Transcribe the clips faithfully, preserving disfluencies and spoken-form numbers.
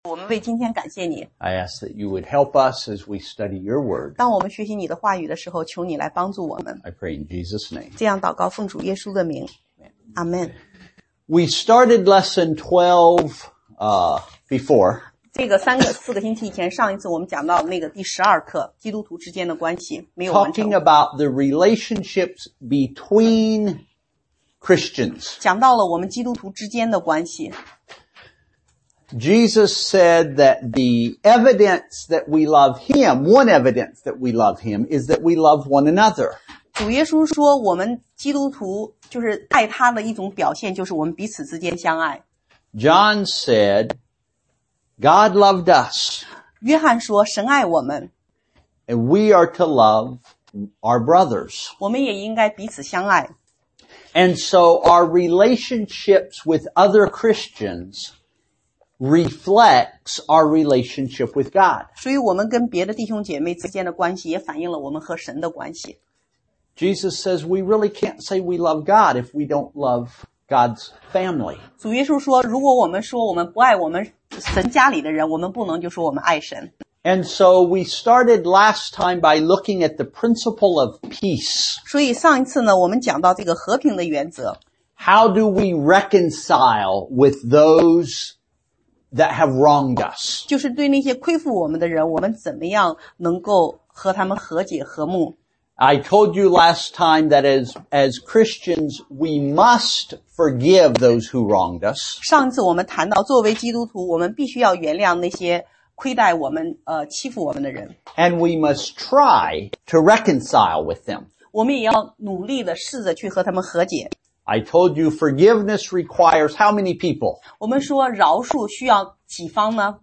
我们为今天感谢你。 I ask that you would help us as we study your word. 当我们学习你的话语的时候，求你来帮助我们。 I pray in Jesus' name. 这样祷告，奉主耶稣的名，阿们。 We started lesson twelve uh, before. 这个三个四个星期以前，上一次我们讲到那个第十二课，基督徒之间的关系没有完成。 Talking about the relationships between Christians. 讲到了我们基督徒之间的关系。 Jesus said that the evidence that we love Him, one evidence that we love Him, is that we love one another. 主耶稣说，我们基督徒就是爱他的一种表现，就是我们彼此之间相爱。 John said, God loved us, 约翰说，神爱我们， and we are to love our brothers. 我们也应该彼此相爱。 And so our relationships with other Christians reflects our relationship with God. 所以我们跟别的弟兄姐妹之间的关系，也反映了我们和神的关系。 Jesus says we really can't say we love God if we don't love God's family. 主耶稣说，如果我们说我们不爱我们神家里的人，我们不能就说我们爱神。 And so we started last time by looking at the principle of peace. 所以上一次呢，我们讲到这个和平的原则。 How do we reconcile with those that have wronged us? 就是对那些亏负我们的人，我们怎么样能够和他们和解和睦。 I told you last time that as, as Christians, we must forgive those who wronged us. 上次我们谈到，作为基督徒，我们必须要原谅那些亏待我们、呃欺负我们的人。 And we must try to reconcile with them. 我们也要努力的试着去和他们和解。 I told you forgiveness requires how many people? 我们说饶恕需要几方呢？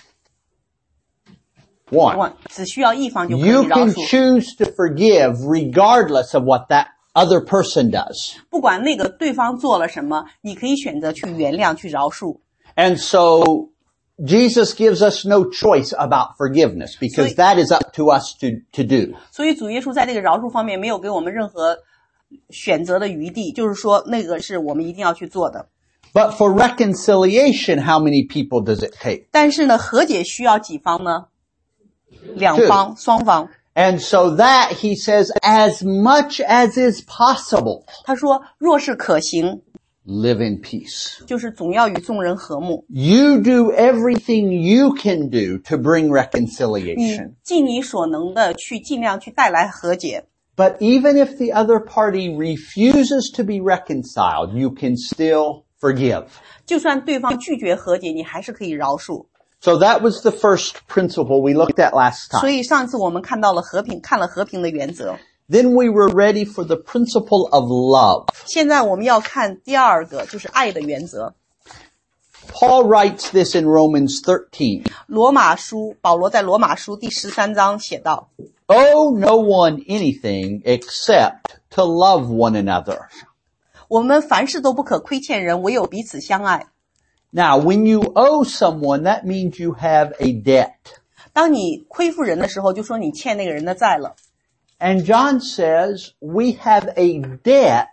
One. 只需要一方就可以 You 饶 can 恕。 choose to forgive regardless of what that other person does. 不管那个对方做了什么，你可以选择去原谅、去饶恕。 And so Jesus gives us no choice about forgiveness because that is up to us to, to do. 所以主耶稣在这个饶恕方面没有给我们任何选择的余地，就是说那个是我们一定要去做的。 But for reconciliation, how many people does it take? 但是呢，和解需要几方呢？两方，双方。 And so that, he says, as much as is possible, 他说，若是可行， live in peace. 就是总要与众人和睦。 You do everything you can do to bring 你 reconciliation. 尽你所能的去尽量去带来和解。 But even if the other party refuses to be reconciled, you can still forgive. 就算对方拒绝和解，你还是可以饶恕。 So that was the first principle we looked at last 所 time. 以上次我们看到了和平，看了和平的原则。 Then we were ready for the principle of love. 现在我们要看第二个，就是爱的原则。 Paul writes this in Romans thirteen. 罗马书，保罗在罗马书第十三章写道 Owe no one anything except to love one another. 我们凡事都不可亏欠人，唯有彼此相爱。 Now, when you owe someone, that means you have a debt. 当你亏负人的时候，就说你欠那个人的债了。 And John says we have a debt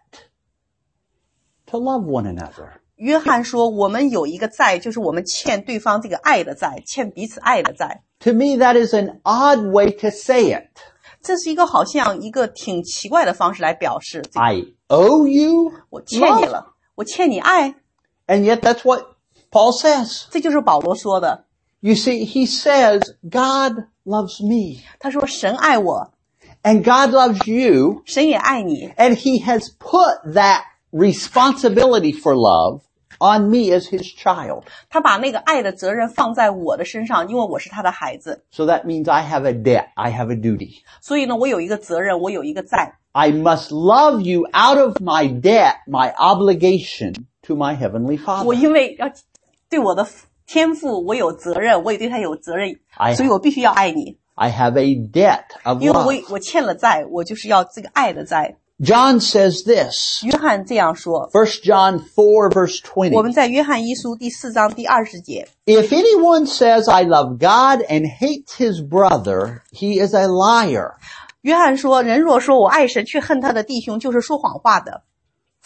to love one another. 约翰说，我们有一个债，就是我们欠对方这个爱的债，欠彼此爱的债。 To me, that is an odd way to say it. 这是一个好像一个挺奇怪的方式来表示，这个 I owe you 我欠你 love. 了，我欠你爱， And yet that's what Paul says. 这就是保罗说的。 You see, he says, God loves me. 他说神爱我， And God loves you. 神也爱你， And he has put that responsibility for love on me as his child. 他把那个爱的责任放在我的身上，因为我是他的孩子， So that means I have a debt. I have a duty. 所以呢，我有一个责任，我有一个债， I must love you out of my debt, my obligation to my heavenly 我 Father. 因为要对我的天父，我有责任，我也对他有责任， I- 所以我必须要爱你， I have a debt of 因为我 love. 我欠了债，我就是要这个爱的债。 John says this, 约翰这样说， First John four verse 我们 twenty. 在约翰一书第四章第二十节， If anyone says, I love God and hates his brother, he is a liar. 约翰说，人若说我爱神却恨他的弟兄，就是说谎话的。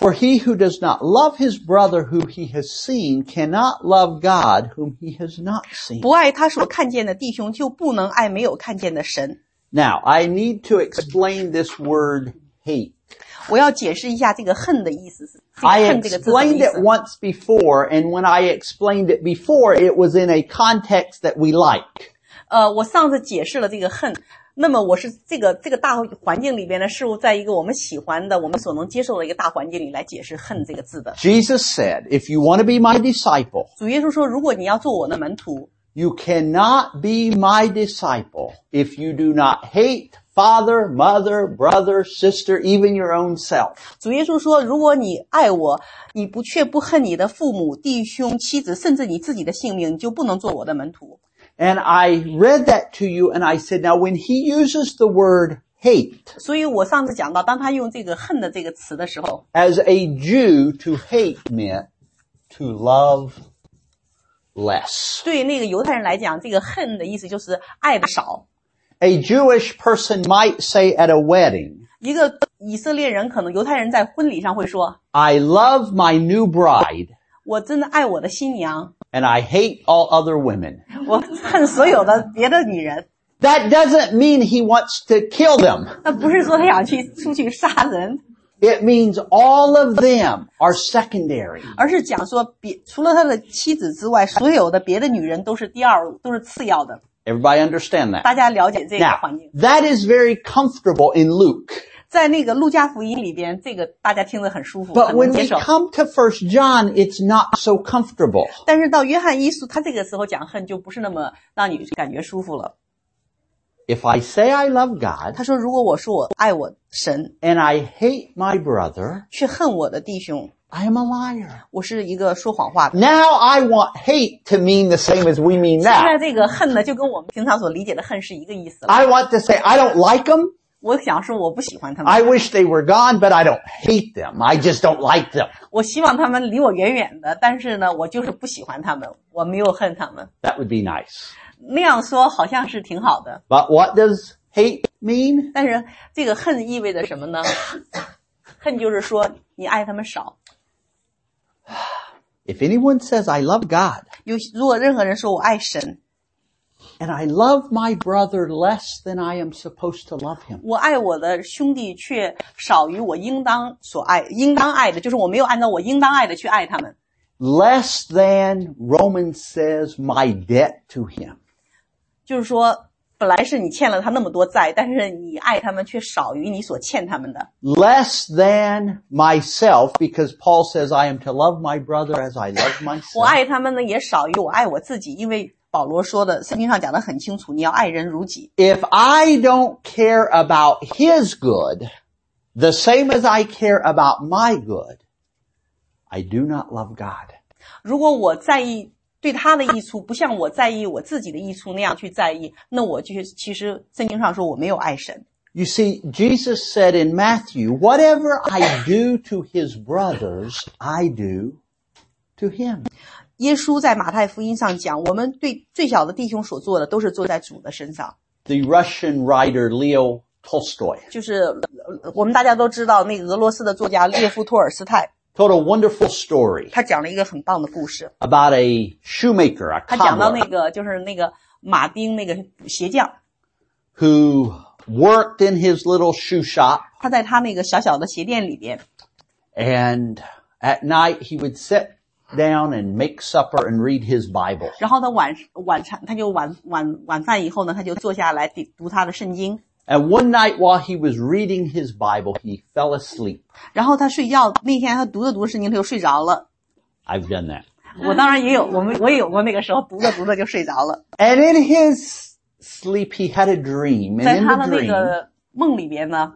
For he who does not love his brother who he has seen cannot love God whom he has not seen. 不爱他所看见的弟兄，就不能爱没有看见的神。 Now, I need to explain this word hate. 我要解释一下这个恨的意思是，这个 I 恨这个字什么 explained 意 it 思？ once before, and when I explained it before, it was in a context that we like. 呃，我上次解释了这个恨，那么我是这个这个大环境里边呢，是在一个我们喜欢的、我们所能接受的一个大环境里来解释恨这个字的。 Jesus said, if you want to be my disciple, 主耶稣说，如果你要做我的门徒， you cannot be my disciple if you do not hate father, mother, brother, sister, even your own self. 主耶稣说，如果你爱我，你不却不恨你的父母、弟兄、妻子，甚至你自己的性命，你就不能做我的门徒。 And I read that to you and I said, now when he uses the word hate, 所以我上次讲到，当他用这个恨的这个词的时候， as a Jew, to hate meant to love less. 对那个犹太人来讲，这个恨的意思就是爱的少。 A Jewish person might say at a wedding, 一个以色列人，可能犹太人在婚礼上会说， I love my new bride 我真的爱我的新娘， and I hate all other women. 我恨所有的别的女人。 That doesn't mean he wants to kill them. 那不是说他想去出去杀人， It means all of them are secondary. 而是讲说别除了他的妻子之外，所有的别的女人都是第二，都是次要的。 Everybody understand that? 大家了解这个 Now, 环境。 that is very comfortable in Luke. 在那个路加福音里边，这个大家听得很舒服， But 很 when 能接 we 受。 come to First John, it's not so comfortable. 但是到约翰一书，他这个时候讲恨就不是那么让你感觉舒服了。 If I say I love God 他说，如果我说我爱我神， and I hate my brother, 却恨我的弟兄， I am a liar. 我是一个说谎话的。 Now I want hate to mean the same as we mean 现 now. 在这个恨呢，就跟我们平常所理解的恨是一个意思了。 I want to say I don't like them. 我想说我不喜欢他们， I wish they were gone, but I don't hate them. I just don't like them. 我希望他们离我远远的，但是呢，我就是不喜欢他们，我没有恨他们。 That would be nice. 那样说好像是挺好的， But what does hate mean? 但是这个恨意味着什么呢？恨就是说你爱他们少。 If anyone says I love God 有如果任何人说我爱神， and I love my brother less than I am supposed to love him, 我爱我的兄弟却少于我应当所爱、应当爱的，就是我没有按照我应当爱的去爱他们。 less than Romans says my debt to him. 就是说，本来是你欠了他那么多债，但是你爱他们却少于你所欠他们的。 Less than myself, because Paul says I am to love my brother as I love 我 myself. 爱他们呢，也少于我爱我自己，因为保罗说的，圣经上讲得很清楚，你要爱人如己。 If I don't care about his good, the same as I care about my good, I do not love God. 如果我在意对他的益处，不像我在意我自己的益处那样去在意，那我就其实圣经上说我没有爱神。 You see, Jesus said in Matthew, whatever I do to his brothers, I do to him. 耶稣在马太福音上讲，我们对最小的弟兄所做的，都是做在主的身上。 The Russian writer Leo Tolstoy 就是呃我们大家都知道，那个俄罗斯的作家列夫·托尔斯泰， told a wonderful story 他讲了一个很棒的故事。 about a shoemaker, a 他讲到那 cobbler, 个就是那个马丁那个鞋匠， who worked in his little shoe shop, 他在他那个小小的鞋店里边， and at night he would sit down and make supper and read his Bible. 然后他晚晚餐他就晚晚晚饭以后呢，他就坐下来读读他的圣经。 And one night while he was reading his Bible, he fell asleep. 然后他睡觉那天他读着读着圣经他就睡着了。 I've done that. 我当然也有，我们我也有过那个时候读着读着就睡着了。 And in his sleep he had a dream. 在 And in 他 the 的那 dream, 个梦里边呢，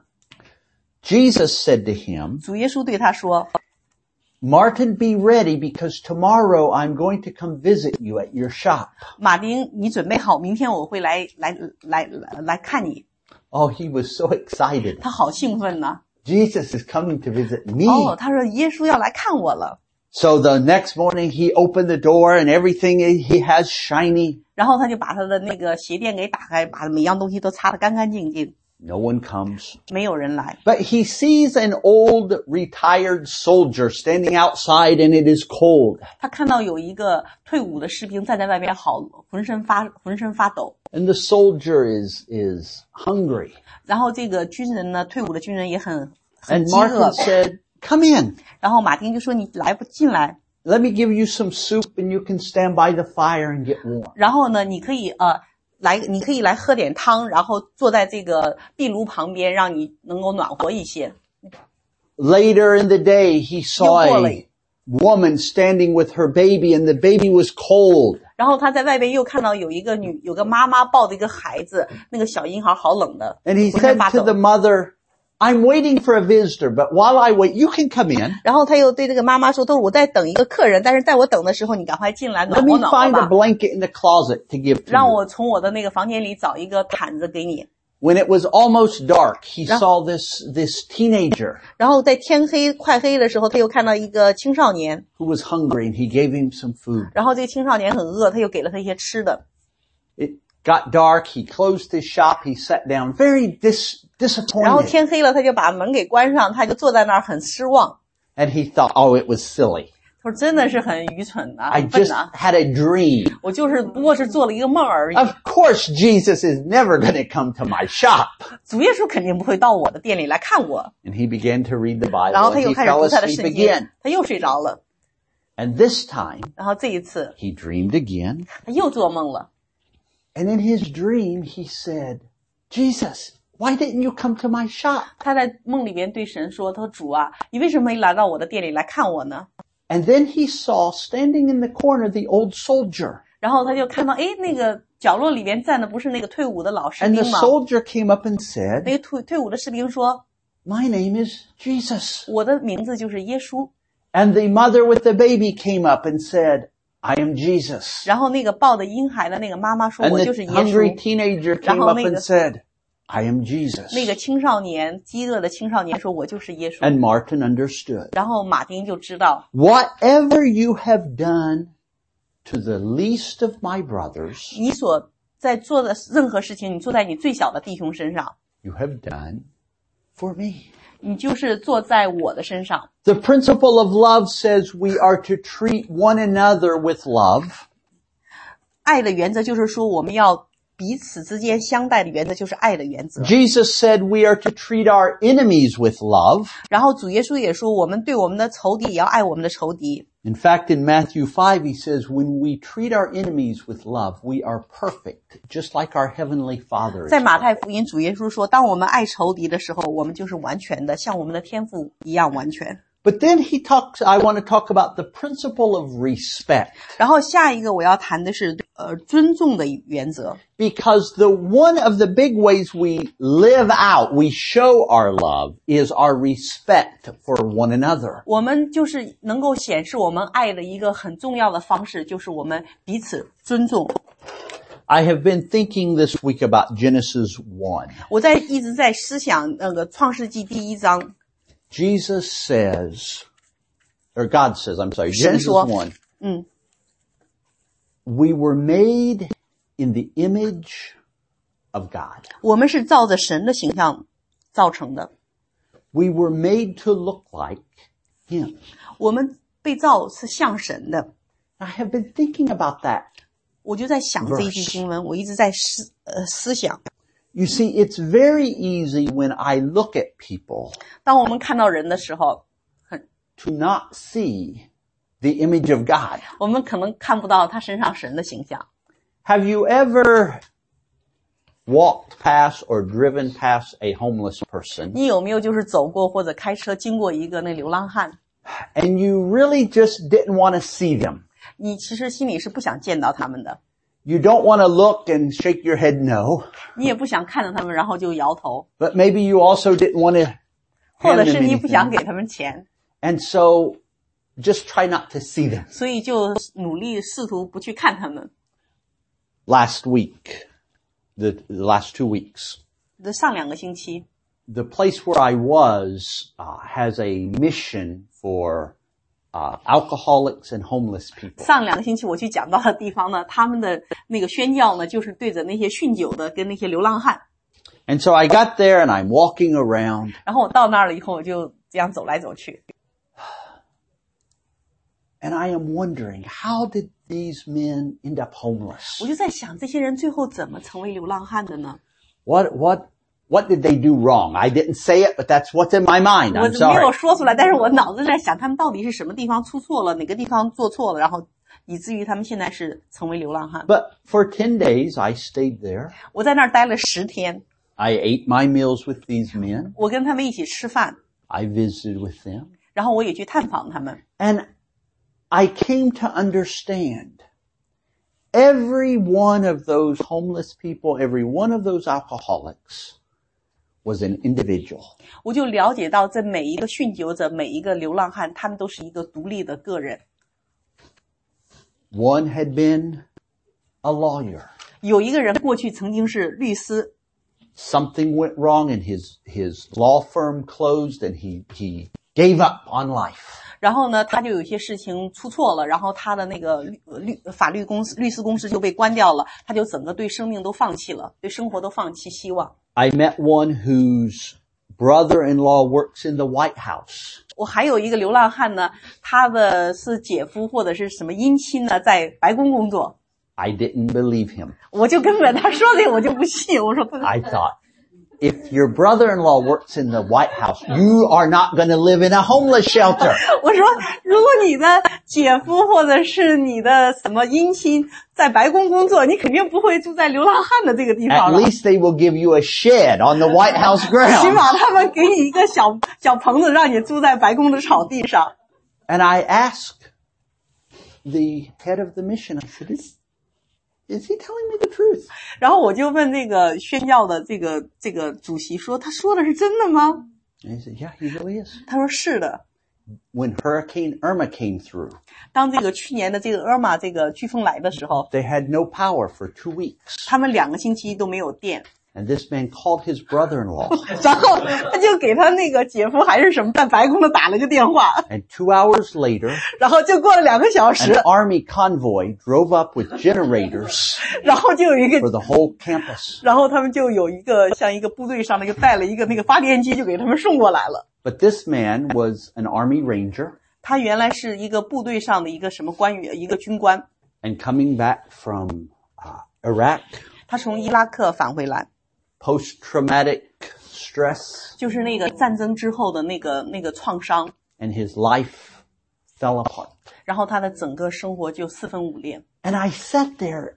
Jesus said to him, 主耶稣对他说 Martin, be ready because tomorrow I'm going to come visit you at your shop. 马丁，你准备好，明天我会来来来来来看你。 Oh, he was so excited. 他好兴奋呢。 Jesus is coming to visit me. 哦，他说耶稣要来看我了。 So the next morning he opened the door and everything he has shiny. 然后他就把他的那个鞋垫给打开，把每样东西都擦得干干净净。 No one comes. 没有人来。 But he sees an old retired soldier standing outside and it is cold. 他看到有一个退伍的士兵站在外边，好浑身发浑身发抖。 And the soldier is, is hungry. 然后这个军人呢，退伍的军人也很很 And 饥饿。 Martin said, come in. 然后马丁就说：“你来不进来。 Let me give you some soup and you can stand by the fire and get warm. 然后呢，你可以呃来，你可以来喝点汤，然后坐在这个壁炉旁边，让你能够暖和一些。” Later in the day, he saw a woman standing with her baby and the baby was cold. 然后他在外边又看到有一个女，有个妈妈抱着一个孩子，那个小婴孩好冷的， And he 浑身 said 发 to the 抖。 mother, I'm waiting for a visitor, but while I wait, you can come in. 然后他又对这个妈妈说：“他说我在等一个客人，但是在我等的时候，你赶快进来 Let 暖 me 和暖和 find a 吧， blanket in the closet to give to 让 you. 我从我的那个房间里找一个毯子给你。” When it was almost dark, he saw this, this teenager 然后在天黑快黑的时候，他又看到一个青少年， who was hungry and he gave him some food. 然后这个青少年很饿，他又给了他一些吃的。 It got dark, he closed his shop, he sat down, very dis, 然后 disappointed. 天黑了，他就把门给关上，他就坐在那儿很失望。 And he thought, oh, it was silly. 他说：“真的是很愚蠢啊， I 很笨 just 啊！ had a dream. 我就是不过是做了一个梦而已。 Of course, Jesus is never going to come to my shop. 主耶稣肯定不会到我的店里来看我。” And he began to read the 然后 Bible 他 and 又 he 开始 fell 读他的 asleep 圣经 again. ， 他又睡着了。 And this time, 然后这一次 he dreamed again. 他又做梦了。 And in his dream, he said, Jesus, why didn't you come to my shop? 他在梦里边对神说：“他说主啊，你为什么没来到我的店里来看我呢？” And then he saw standing in the corner the old soldier. 然后他就看到，诶，那个角落里边站的不是那个退伍的老士 And 兵 the 吗？ soldier came up and 那 said, 个退退伍的士兵说 my name is Jesus.：“ 我的名字就是耶稣。 And the mother with the baby came up and said, I am Jesus. ” 然后那个抱着婴孩的那个妈妈说：“ And 我 the 就是耶 hungry 稣。 teenager came 然后 up 那个- and said, I am Jesus. ” 那个青少年，饥饿的青少年说：“我就是耶稣。” And Martin understood. 然后马丁就知道， Whatever you have done to the least of my brothers, 你所在做的任何事情，你做在你最小的弟兄身上， you have done for me. 你就是做在我的身上。 The principle of love says we are to treat one another with love. 爱的原则就是说，我们要彼此之间相待的原则就是爱的原则。 Jesus said we are to treat our enemies with love. 然后主耶稣也说，我们对我们的仇敌也要爱我们的仇敌。 In fact, in Matthew five, he says, when we treat our enemies with love, we are perfect, just like our heavenly Father is. 在马太福音，主耶稣说，当我们爱仇敌的时候，我们就是完全的，像我们的天父一样完全。 But then he talks, I want to talk about the principle of respect. 然后下一个我要谈的是呃尊重的原则。 Because the one of the big ways we live out, we show our love, is our respect for one another. 我们就是能够显示我们爱的一个很重要的方式，就是我们彼此尊重。 I have been thinking this week about Genesis one. 我在一直在思想那个创世纪第一章， Jesus says, or God says, I'm sorry, 神 Genesis 说， one. 嗯， We were made in the image of God. 我们是照着神的形象造成的， We were made to look like Him. 我们被造是像神的。 I have been thinking about that. 我就在想这一句经文，我一直在思呃思想。 You see, it's very easy when I look at people 当我们看到人的时候，很 to not see the image of God. 我们可能看不到他身上神的形象。 Have you ever walked past or driven past a homeless person 你有没有就是走过或者开车经过一个那流浪汉， and you really just didn't want to see them? 你其实心里是不想见到他们的， You don't want to look and shake your head no, 你也不想看着他们然后就摇头， but maybe you also didn't want to 或 hand 者 them 是你不想 anything. 给他们钱， And so just try not to see them. 所以就努力试图不去看他们。 Last week, the, the last two weeks, 这上两个星期， the place where I was uh, has a mission for uh, alcoholics and homeless people. 上两个星期我去讲到的地方呢，他们的那个宣教呢，就是对着那些酗酒的跟那些流浪汉。 And so I got there and I'm walking around. 然后我到那儿了以后，我就这样走来走去。 And I am wondering, how did these men end up homeless? 我就在想，这些人最后怎么成为流浪汉的呢？ What, what, what did they do wrong? I didn't say it, but that's what's in my mind. 我 I'm 没有 sorry. 说出来，但是我脑子在想，他们到底是什么地方出错了，哪个地方做错了，然后以至于他们现在是成为流浪汉。 But for ten days, I stayed there. 我在那儿待了十天， I ate my meals with these men. 我跟他们一起吃饭， I visited with them. 然后我也去探访他们。 And I came to understand every one of those homeless people, every one of those alcoholics was an individual. 我就了解到，这每一个酗酒者，每一个流浪汉，他们都是一个独立的个人。 One had been a lawyer. 有一个人过去曾经是律师， Something went wrong and his, his law firm closed and he, he gave up on life. 然后呢，他就有些事情出错了，然后他的那个律律法律公司律师公司就被关掉了，他就整个对生命都放弃了，对生活都放弃希望。 I met one whose brother-in-law works in the White House. 我还有一个流浪汉呢，他的是姐夫或者是什么姻亲呢，在白宫工作。 I didn't believe him. 我就根本他说这个我就不信，我说 I thought, if your brother-in-law works in the White House, you are not going to live in a homeless shelter. 我说如果你的姐夫或者是你的什么姻亲在白宫工作，你肯定不会住在流浪汉的这个地方 At 了。 least they will give you a shed on the White House 起 grounds. 码他们给你一个小小棚子，让你住在白宫的草地上。 And I asked the head of the mission, I said, is, is he telling me the truth? 然后我就问这个宣教的这个这个主席说，他说的是真的吗？ And he said, yeah, he really is. 他说是的。 When Hurricane Irma came through, 当这个去年的这个厄玛这个飓风来的时候， they had no power for two weeks. 他们两个星期都没有电， And this man called his brother-in-law. 然后他就给他那个姐夫还是什么在白宫的打了个电话， And two hours later, 然后就过了两个小 an 时， army convoy drove up with generators 然后就有一 for 个， the whole campus. 然后他们就有一个像一个部队上的就带了一个那个发电机就给他们送过来了。 But this man was an army ranger 他原来是一个部队上的一个什么官员，一个军官， and coming back from uh, Iraq, 他从伊拉克返回来， post-traumatic stress, 就是那个战争之后的那个那个创伤， and his life fell apart. 然后他的整个生活就四分五裂。 And I sat there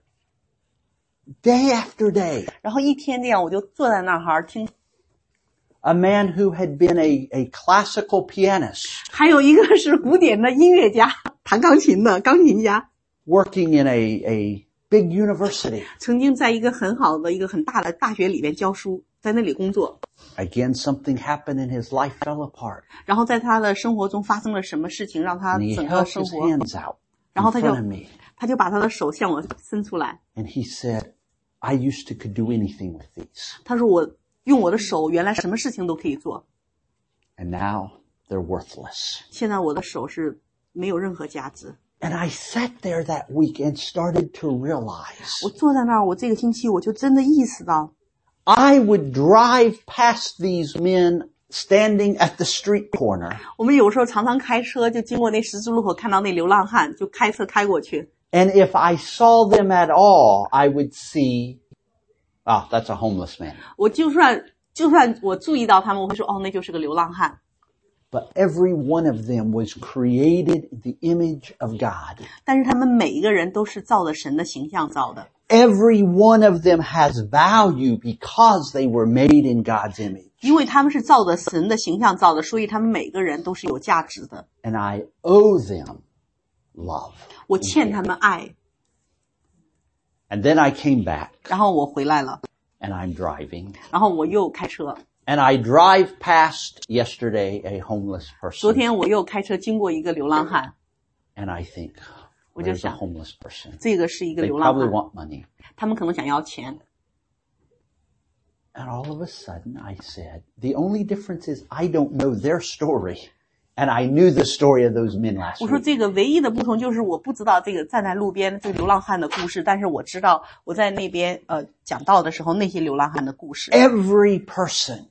day after day. 然后一天这样，我就坐在那儿听。 A man who had been a, a classical pianist, 还有一个是古典的音乐家，弹钢琴的钢琴家， working in a, a big university. 曾经在一个很好的一个很大的大学里面教书，在那里工作。 Again, something happened and his life fell apart. 然后在他的生活中发生了什么事情，让他 And he 整个 held 生 his 活， hands out 然后 in 他就 front of me. 他就把他的手向我伸出来， And he said, I used to could do anything with these. 他说我用我的手原来什么事情都可以做， And now they're worthless. 现在我的手是没有任何价值。 And I sat there that week and started to realize 我坐在那儿，我这个星期我就真的意识到， I would drive past these men standing at the street corner. 我们有时候常常开车就经过那十字路口，看到那流浪汉，就开车开过去。 And if I saw them at all, I would see, ah, that's a homeless man. 我就算就算我注意到他们，我会说哦，那就是个流浪汉。 But every one of them was created in the image of God. 但是他们每一个人都是照着神的形象造的， Every one of them has value because they were made in God's image. 因为他们是照着神的形象造的，所以他们每个人都是有价值的。 And I owe them love. 我欠他们爱， And then I came back 然后我回来了， and I'm driving. 然后我又开车。 And I drive past yesterday a homeless 昨 person. 天我又开车经过一个流浪汉， And I think, 我就 where's a 想 homeless person? 这个是一个 They 流浪 probably 汉， want money. 他们可能想要钱。 And all of a sudden I said, the only difference is I don't know their story And I knew the story of those men last 我说 week. 这个唯一的不同就是我不知道这个站在路边这个流浪汉的故事，但是我知道我在那边呃讲到的时候那些流浪汉的故事。 Every person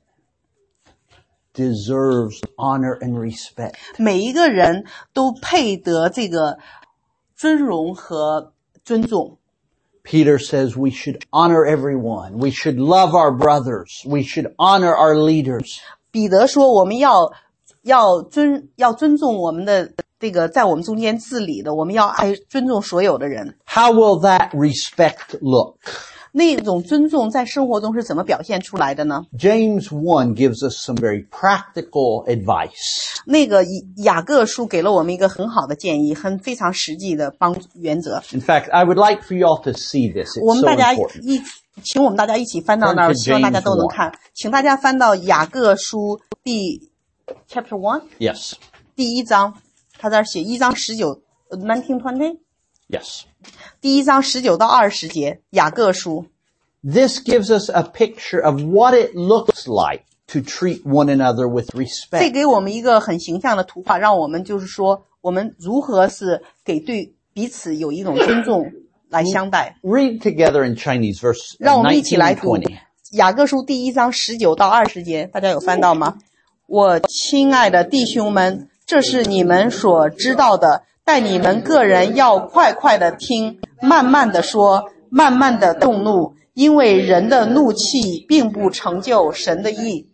deserves honor and respect. 每一个人都配得这个尊荣和尊重。 Peter says we should honor everyone. We should love our brothers. We should honor our leaders. 彼得说我们要要尊要尊重我们的这个在我们中间治理的，我们要爱尊重所有的人。 How will that respect look? 那种尊重在生活中是怎么表现出来的呢？ James one gives us some very practical advice. 那个雅各书给了我们一个很好的建议，很非常实际的帮原则。 In fact, I would like for you all to see this. 我 It's 们 so 大家 important. 一请我们大家一起翻到那儿， Turn to 希望大家都能 James 看。请大家翻到雅各书第 chapter one Yes. 第一章，他在这儿写一章十九 nineteen twenty Yes. 第一章十九到二十节雅各书。 This gives us a picture of what it looks like to treat one another with 这 respect. 给我们一个很形象的图画，让我们就是说我们如何是给对彼此有一种尊重来相待。 Read together in Chinese, verse 让我们一起 nineteen 来 and 读 twenty. 雅各书第一章十九到二十节，大家有翻到吗？我亲爱的弟兄们，这是你们所知道的，但你们个人要快快的听，慢慢的说，慢慢的动怒，因为人的怒气并不成就神的义。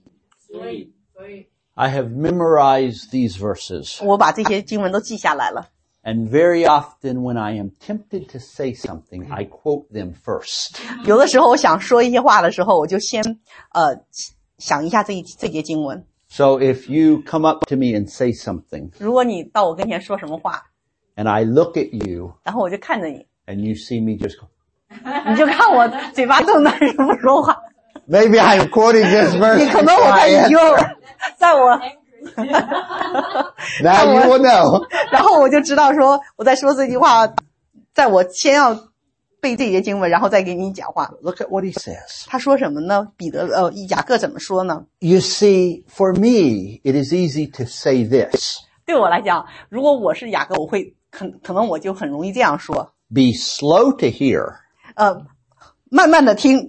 I have memorized these verses. 我把这些经文都记下来了。 And very often when I am tempted to say something, I quote them first. 有的时候我想说一些话的时候，我就先呃想一下这一这节经文。 So if you come up to me and say something, 如果你到我跟前说什么话， and I look at you, 然后我就看着你， and you see me just go, 你就看我嘴巴动但是不说话。 maybe I'm quoting this verse. 你可能我在已经在我 Now you will know. 然后我就知道说我在说这句话，在我先要背这节经文，然后再给你讲话。 Look at what he says. 他说什么呢？彼得呃雅各怎么说呢？ You see, for me, it is easy to say this. 对我来讲，如果我是雅各，我会很可能我就很容易这样说， Be slow to hear, 呃，慢慢的听，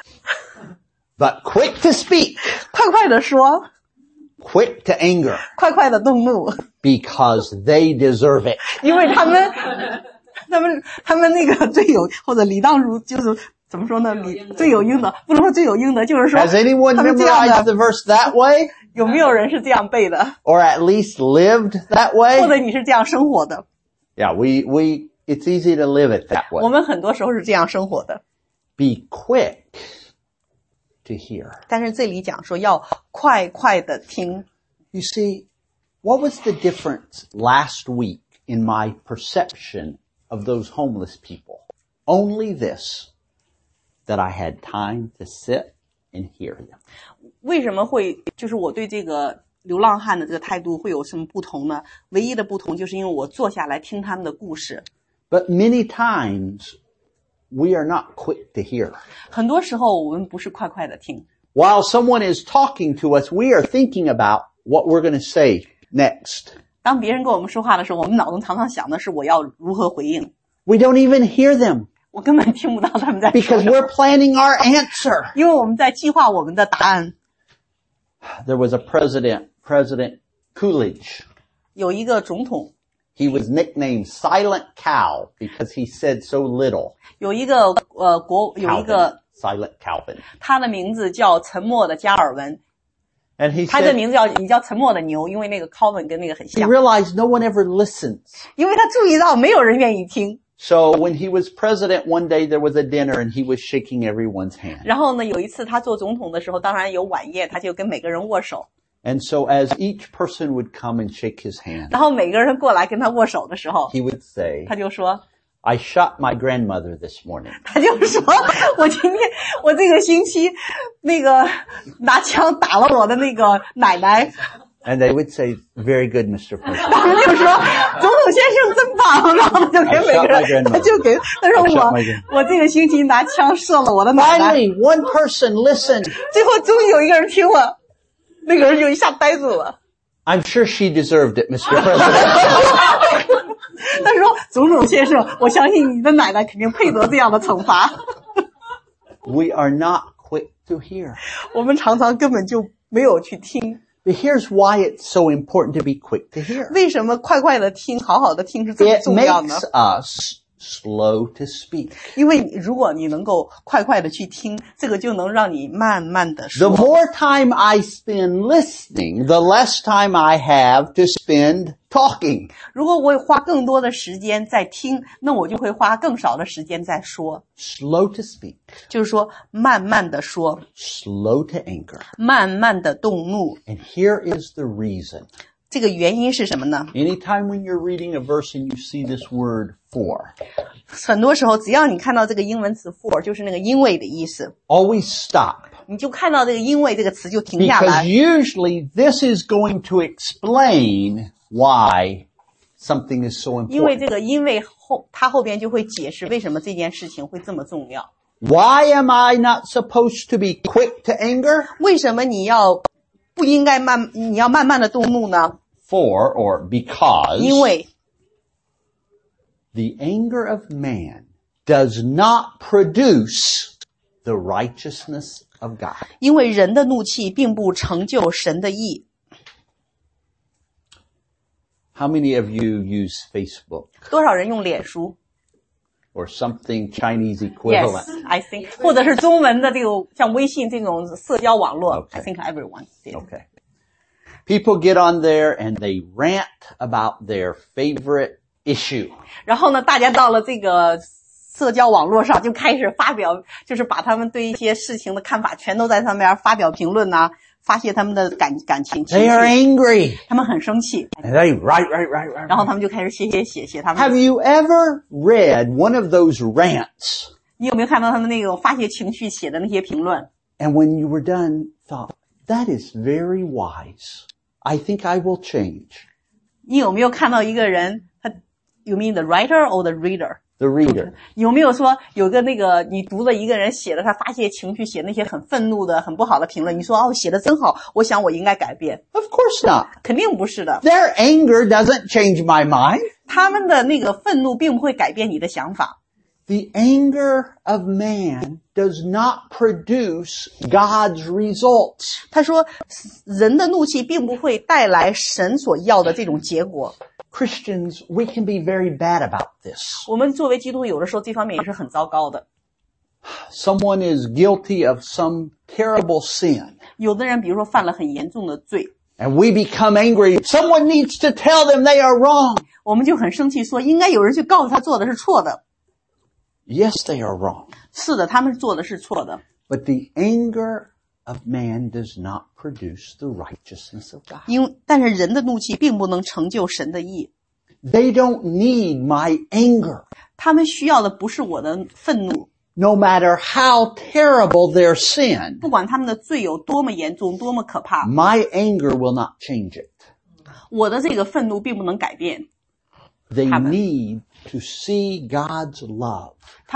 but quick to speak, 快快的说， quick to anger, 快快的动怒， because they deserve it. 因为他们他们他们那个罪有或者理当如就是怎么说呢？理罪有应得，不能说罪有应得，就是说 Has anyone 他们这样 memorized 的 the verse that way? 有没有人是这样背的， Or at least lived that 或 way? 者你是这样生活的？ Yeah, we, we, it's easy to live it that 我 way. 们很多时候是这样生活的， Be quick to hear. 但是这里讲说要快快的听。 You see, what was the difference last week in my perception of those homeless people? Only this, that I had time to sit and hear them. 为什么会就是我对这个流浪汉的这个态度会有什么不同呢？唯一的不同就是因为我坐下来听他们的故事。 But many times, we are not quick to hear. 很多时候我们不是快快的听， While someone is talking to us, we are thinking about what we're going to say next. 当别人跟我们说话的时候，我们脑中常常想的是我要如何回应， We don't even hear them 我根本听不到他们在说 because 什么， we're planning our answer. 因为我们在计划我们的答案。 There was a president, President Coolidge. 有一个总统， He was nicknamed Silent Cow because he said so little. 有一个呃国有一 Calvin, 个 Silent Calvin. 他的名字叫沉默的加尔文， And he 他的 said 名字叫也叫沉默的牛，因为那个 Calvin 跟那个很 he 像， realized no one ever listens. 因为他注意到没有人愿意听。 So when he was president one day, there was a dinner and he was shaking everyone's hand. 然后呢，有一次他做总统的时候，当然有晚宴，他就跟每个人握手。 And so as each person would come and shake his hand, 然后每个人过来跟他握手的时候， he would say, 他就说， I shot my grandmother this morning. 他就说，我今天我这个星期那个拿枪打了我的那个奶奶。 And they would say, very good, Mister President. 他们就说，总统先生真棒，然后他就给每个人，他就给他说我我这个星期拿枪射了我的奶奶。 Finally, one person listened. 最后终于有一个人听了，那个人就一下呆住了。 I'm sure she deserved it, Mister President. 他说：“总统先生，我相信你的奶奶肯定配得这样的惩罚。” We are not quick to hear. 我们常常根本就没有去听。 But here's why it's so important to be quick to hear. 为什么快快的听，好好的听是这么 It 重要呢？ makes us slow to speak. 因为如果你能够快快的去听，这个就能让你慢慢的 The 说。 more time I spend listening, the less time I have to spend talking. 如果我花更多的时间在听，那我就会花更少的时间在说。 Slow to speak, 就是说，慢慢的说， slow to anger. 慢慢的动怒。 And here is the reason. 这个原因是什么呢？ Anytime when you're reading a verse and you see this word for, 很多时候，只要你看到这个英文词 for， 就是那个因为的意思， always stop. 你就看到这个因为这个词就停下 Because 来。 usually this is going to explain why something is so 因为 important. 这个因为后，它后边就会解释为什么这件事情会这么重要。 Why am I not supposed to be quick to anger? 为什么你要不应该慢，你要慢慢的动怒呢？ For or because 因为 the anger of man does not produce the righteousness of God. 因为人的怒气并不成就神的义。 How many of you use Facebook 多少人用脸书 or something Chinese equivalent? ？Yes, I think， 或者是中文的这种像微信这种社交网络。 Okay. I think everyone did. Okay. People get on there and they rant about their favorite issue. 然后呢，大家到了这个社交网络上就开始发表，就是把他们对一些事情的看法全都在上面发表评论呐、啊，发泄他们的感感情情 They are 绪。 angry. 他们很生气， And they write, write, write, write. 然后他们就开始写写写写他们。 Have you ever read one of those rants? 你有没有看到他们那种发泄情绪写的那些评论？ And when you were done, thought, that is very wise. I think I will change. 你有没有看到一个人，他 You mean the writer or the reader？ The reader. 有没有说有个那个你读了一个人写的他发泄情绪，写那些很愤怒的、很不好的评论，你说哦写的真好，我想我应该改变？ Of course not. 肯定不是的， Their anger doesn't change my mind. 他们的那个愤怒并不会改变你的想法。 The anger of man does not produce God's results. 他说人的怒气并不会带来神所要的这种结果。 Christians, we can be very bad about this. 我们作为基督徒有的时候这方面也是很糟糕的。 Someone is guilty of some terrible sin, 有的人比如说犯了很严重的罪， and we become angry. Someone needs to tell them they are wrong. 我们就很生气说应该有人去告诉他做的是错的。 Yes, they are wrong. 是的，他们做的是错的。 But the anger of man does not produce the righteousness of God. 因但是人的怒气并不能成就神的义， They don't need my anger. 他们需要的不是我的愤怒， No matter how terrible their sin, 不管他们的罪有多么严重、多么可怕， my anger will not change it. 我的这个愤怒并不能改变。 They Happen. need to see God's love 他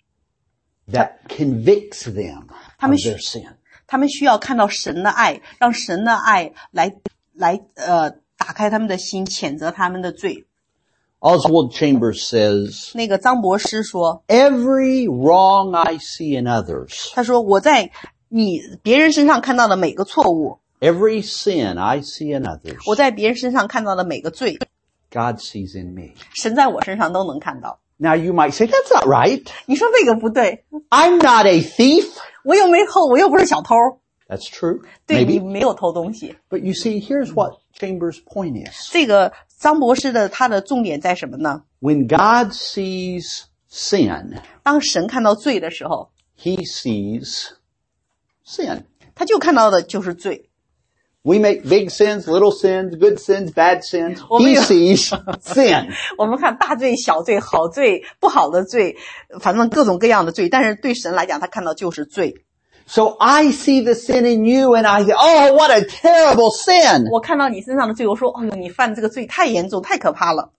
that convicts them of Happen. their sin. 他们需要看到神的爱，让神的爱来来呃打开他们的心，谴责他们的罪。 Oswald Chambers says, 那个张博士说， every wrong I see in others, 他说我在你别人身上看到的每个错误， every sin I see in others, 我在别人身上看到的每个罪， God sees in me. 神在我身上都能看到。 Now you might say, that's not right. 你说这个不对， I'm not a thief. 我又没偷，我又不是小偷， That's true. 对你 Maybe. 没有偷东西。 But you see, here's what Chambers' point is. 这个张博士的他的重点在什么呢？ When God sees sin, 当神看到罪的时候， he sees sin. 他就看到的就是罪。 We make big sins, little sins, good sins, bad sins. He 我们有- sees sin. 我们看大罪、小罪、好罪、不好的罪，反正各种各样的罪，但是对神来讲，他看到就是罪。 So I see the sin in you and I say, oh, what a terrible sin. 我看到你身上的罪，我说：“哎呦，你犯这个罪太严重，太可怕了。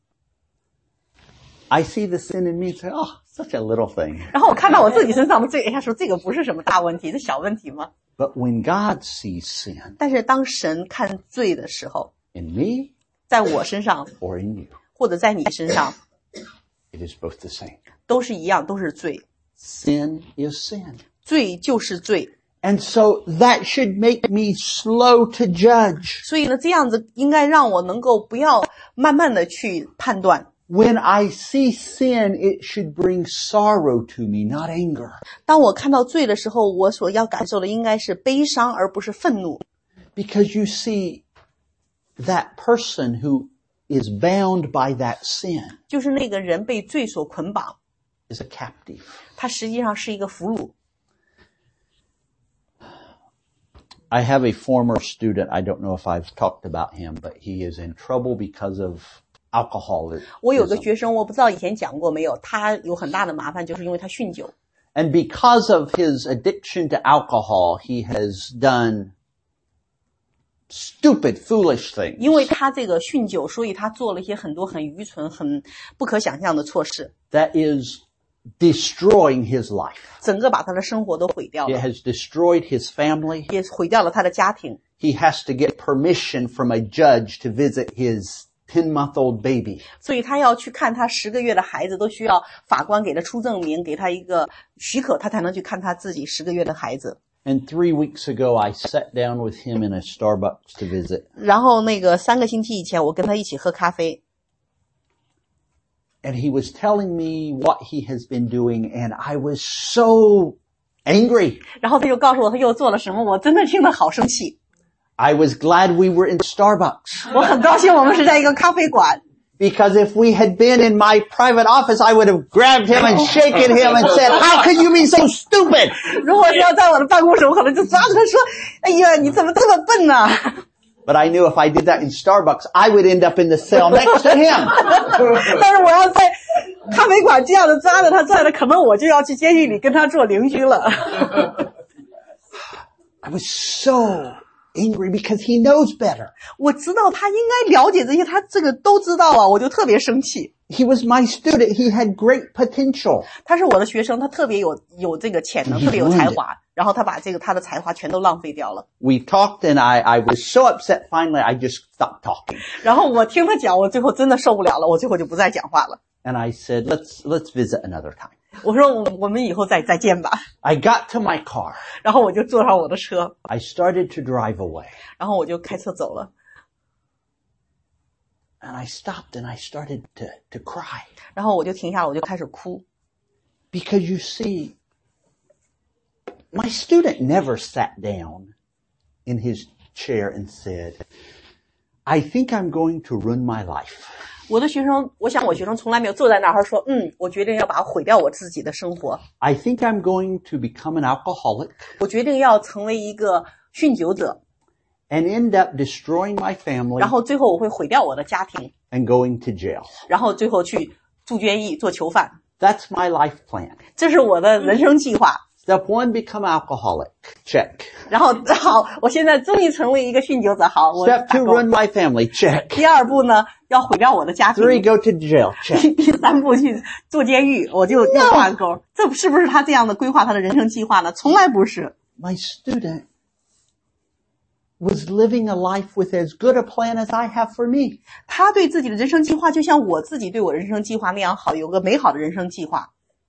I see the sin in me and say, oh, such a little thing. ” 然后我看到我自己身上的罪，哎呀，说这个不是什么大问题，这小问题吗？ But when God sees sin, 但是当神看罪的时候， in me 在我身上 or in you. 或者在你身上 It is both the same. 都是一样，都是罪。 Sin is sin. 罪就是罪。 And so that should make me slow to judge. 所以呢，这样子应该让我能够不要慢慢的去判断。 When I see sin, it should bring sorrow to me, not anger. 当我看到罪的时候，我所要感受的应该是悲伤，而不是愤怒。 Because you see, that person who is bound by that sin 就是那个人被罪所捆绑， is a captive. 他实际上是一个俘虏。 I have a former student, I don't know if I've talked about him, but he is in trouble because of alcoholism. 我有个学生，我不知道以前讲过没有，他有很大的麻烦，就是因为他酗酒。 And because of his addiction to alcohol, he has done stupid, foolish things. 因为他这个酗酒，所以他做了一些很多很愚蠢、很不可想象的错事， That is destroying his life. 整个把他的生活都毁掉 It 了， has destroyed his family. 也毁掉了他的家庭。 He has to get permission from a judge to visit his ten-month-old baby. 所以他要去看他十个月的孩子，都需要法官给他出证明，给他一个许可，他才能去看他自己十个月的孩子。 And three weeks ago, I sat down with him in a Starbucks to visit. 然后那个三个星期以前，我跟他一起喝咖啡， And he was telling me what he has been doing, and I was so angry. 然后他就告诉我他又做了什么，我真的听得好生气。 I was glad we were in Starbucks. 我很高兴我们是在一个咖啡馆， Because if we had been in my private office, I would have grabbed him and shaken him and said, how could you be so stupid? 如果是要在我的办公室，我可能就抓着他说：“哎呀，你怎么这么笨呢？” But I knew if I did that in Starbucks, I would end up in the cell next to him. 但是我要在咖啡馆这样的抓着他拽的，可能我就要去监狱里跟他做邻居了。 I was so angry because he knows better. 我知道他应该了解这些，他这个都知道啊，我就特别生气。 He was my student. He had great potential. 他是我的学生，他特别有有这个潜能，特别有才华，然后他把这个他的才华全都浪费掉了。 We talked and I, I was so upset finally I just stopped talking. 然后我听他讲，我最后真的受不了了，我最后就不再讲话了。 And I said, let's, let's visit another time. 我说我我们以后再再见吧。 I got to my car. 然后我就坐上我的车， I started to drive away. 然后我就开车走了。 And I stopped and I started to, to cry. 然后我就停下了，我就开始哭。 Because you see, my student never sat down in his chair and said, I think I'm going to ruin my life. 我的学生，我想我学生从来没有坐在那儿说，嗯，我决定要把毁掉我自己的生活， I think I'm going to become an alcoholic 我决定要成为一个酗酒者， and end up destroying my family 然后最后我会毁掉我的家庭， and going to jail. 然后最后去住监狱做囚犯。 That's my life plan. 这是我的人生计划。 Step one, become alcoholic. Check. 然后好，我现在终于成为一个酗酒者。好，我 Step 打 two, 勾 run my family. Check. 第二步呢，要毁掉我的家庭。 Three, go to jail. Check. 第三步去做监狱，我就又挂钩。这是不是他这样的规划他的人生计划呢？从来不是。 My student was living a life with as good a plan as I have for me. 他对自己的人生计划就像我自己对我人生计划那样好，有个美好的人生计划。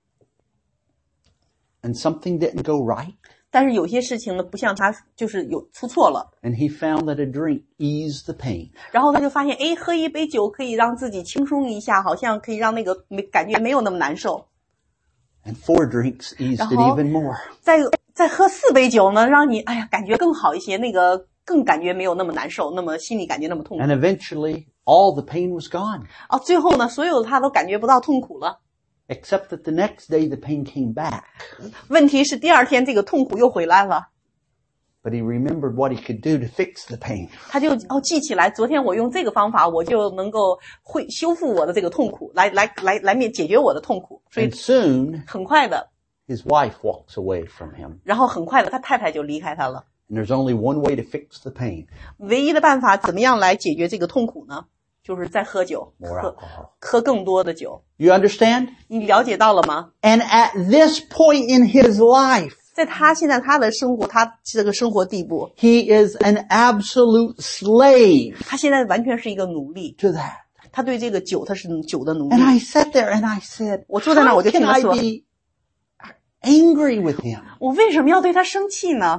And something didn't go right. 但是有些事情呢，不像他就是有出错了， And he found that a drink eased the pain. 然后他就发现，哎，喝一杯酒可以让自己轻松一下，好像可以让那个没感觉没有那么难受。 And four drinks eased it 然后 even more. 再再喝四杯酒呢，让你哎呀感觉更好一些，那个更感觉没有那么难受，那么心里感觉那么痛苦。 And eventually, all the pain was gone. 哦，最后呢，所有的他都感觉不到痛苦了。 Except that the next day, the pain came back. 问题是第二天这个痛苦又回来了， But he remembered what he could do to fix the pain. 他就哦记起来，昨天我用这个方法，我就能够会修复我的这个痛苦，来来来来面解决我的痛苦。所以 And soon, 很快的， his wife walks away from him. 然后很快的，他太太就离开他了。 And there's only one way to fix the pain. 唯一的办法，怎么样来解决这个痛苦呢？就是再喝酒， More 喝 alcohol. 喝更多的酒。 You understand? 你了解到了吗？ And at this point in his life, 在他现在他的生活，他这个生活地步， He is an absolute slave 他现在完全是一个奴隶。 to that. 他对这个酒，他是酒的奴隶。 And I sat there and I said, 我坐在那儿， how 我就听 can 他 I 说， be angry with him? 我为什么要对他生气呢？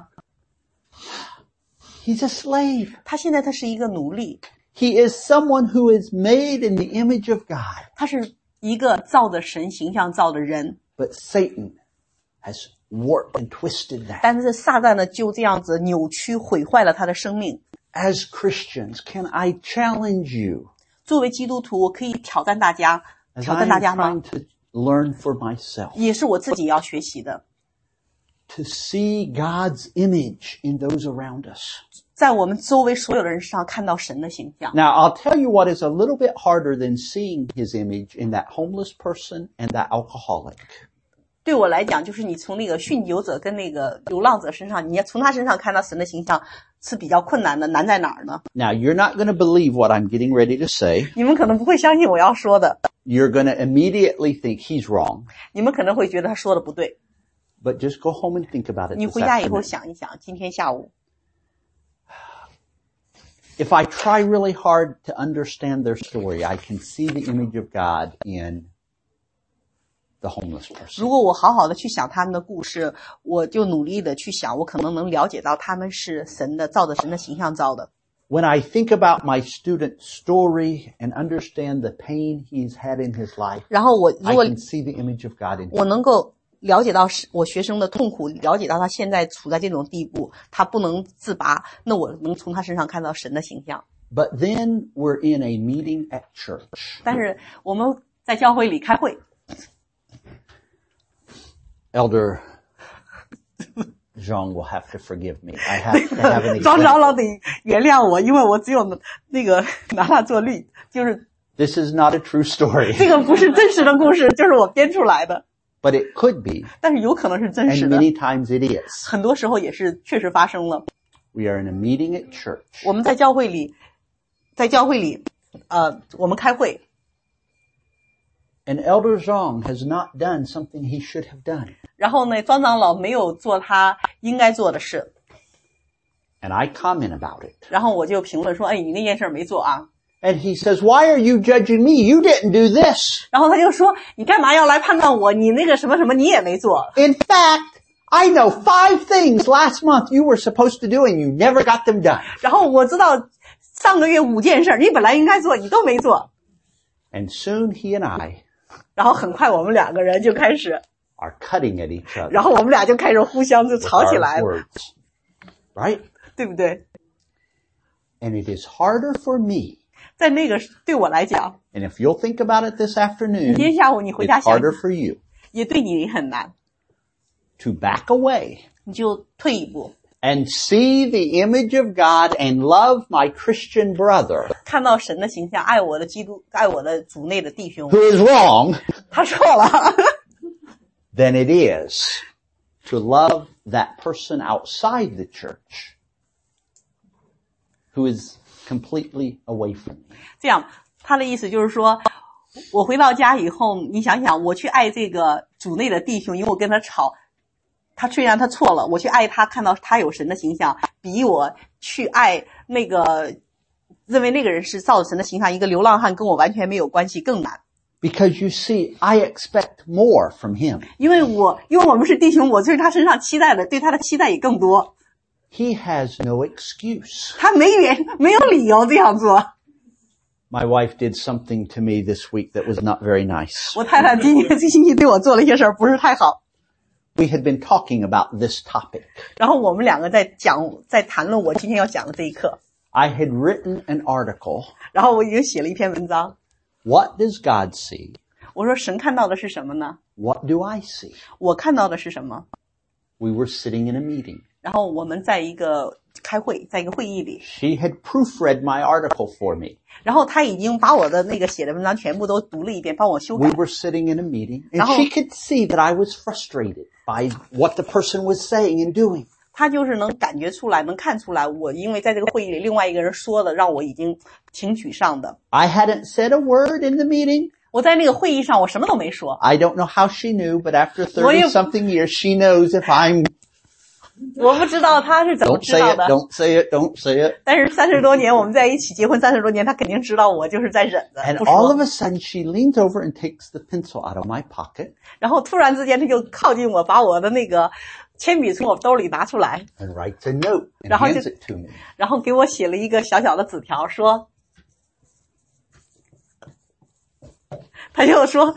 He's a slave. 他现在他是一个奴隶， He is someone who is made in the image of God. 他是一个造的神形象造的人， But Satan has warped and twisted that. 但是撒旦呢就这样子扭曲毁坏了他的生命。 As Christians, can I challenge you 作为基督徒，我可以挑战大家， as 挑 I 战大 am 家吗？ trying to learn for myself 也是我自己要学习的。 to see God's image in those around us? 在我们周围所有的人身上看到神的形象。 Now, I'll tell you what is a little bit harder than seeing his image in that homeless person and that alcoholic. 对我来讲，就是你从那个酗酒者跟那个流浪者身上，你要从他身上看到神的形象是比较困难的。难在哪儿呢？ Now, you're not going to believe what I'm getting ready to say. 你们可能不会相信我要说的， You're going to immediately think he's wrong. 你们可能会觉得他说的不对。 But just go home and think about it 你 this 回家以后 afternoon. 想一想，今天下午， If I try really hard to understand their story, I can see the image of God in the homeless person. 如果我好好的去想他们的故事，我就努力的去想，我可能能了解到他们是神的造的，神的形象造的。 When I think about my student's story and understand the pain he's had in his life, 然后我如 I 果 can see the image of God in him. 我能够了解到我学生的痛苦，了解到他现在处在这种地步，他不能自拔，那我能从他身上看到神的形象。 But then we're in a meeting at church. 但是我们在教会里开会， Elder Zhang will have to forgive me. I have to have an 张长老 example. 得原谅我，因为我只有那个拿它做例，就是 This is not a true story, 这个不是真实的故事，就是我编出来的， but it could be, 但是有可能是真 and 实的， many times it is. 很多时候也是确实发生了。 We are in a meeting at church. 我们在教会里，在教会里，呃，我们开会， And Elder Zhang has not done something he should have done. 然后呢，庄长老没有做他应该做的事， And I comment about it. 然后我就评论说：“哎，你那件事没做啊。” And he says, why are you judging me? You didn't do this. 然后他就说：“你干嘛要来判断我？你那个什么什么你也没做。 In fact, I know five things last month you were supposed to do and you never got them done. ” 然后我知道上个月五件事你本来应该做，你都没做。 And soon he and I 然后很快我们两个人就开始， are cutting at each other 然后我们俩就开始互相就 with 吵起 our 来了， words. Right? 对不对？ And it is harder for me. 在那个对我来讲， And if you'll think about it this 今 afternoon, 天下午你回 it's 家想 harder for you 也对你很难， to back away 你就退一步， and see the image of God and love my Christian brother 看到神的形象，爱我的基督，爱我的主内的弟兄。 who is wrong 他错了， than it is to love that person outside the church who is completely away from me. 这样他的意思就是说，我回到家以后，你想想，我去爱这个主内的弟兄，因为我跟他吵，他虽然他错了，我去爱他，看到他有神的形象，比我去爱那个认为那个人是造神的形象，一个流浪汉跟我完全没有关系更难。 Because you see, I expect more from him. 因为我因为我们是弟兄，我对他身上期待的，对他的期待也更多。 He has no excuse. 他没原没有理由这样做。 My wife did something to me this week that was not very nice. 我太太今年这个星期对我做了一些事儿，不是太好。 We had been talking about this topic. 然后我们两个在讲，在谈论我今天要讲的这一课。 I had written an article. 然后我已经写了一篇文章。 What does God see? 我说神看到的是什么呢？ What do I see? 我看到的是什么？ We were sitting in a meeting. 然后我们在一个开会，在一个会议里， She had proofread my article for me. 然后他已经把我的那个写的文章全部都读了一遍，帮我修 We 改。 were sitting in a meeting, and 然后- she could see that I was frustrated by what the person was saying and doing. 他就是能感觉出来，能看出来，我因为在这个会议里，另外一个人说的，让我已经挺沮丧的。 I hadn't said a word in the meeting. 我在那个会议上，我什么都没说。 I don't know how she knew, but after 我也- thirty something years, she knows if I'm 我不知道他是怎么 Don't 知 say 道 it, 的， don't say it, don't say it. 但是三十多年我们在一起，结婚三十多年，他肯定知道我就是在忍的， And 不 all of 说。 a sudden she leans over and takes the pencil out of my pocket 然后突然之间他就靠近我，把我的那个铅笔从我兜里拿出来， and writes a note and 然后就 hands it to me. 然后给我写了一个小小的纸条，说，他就说，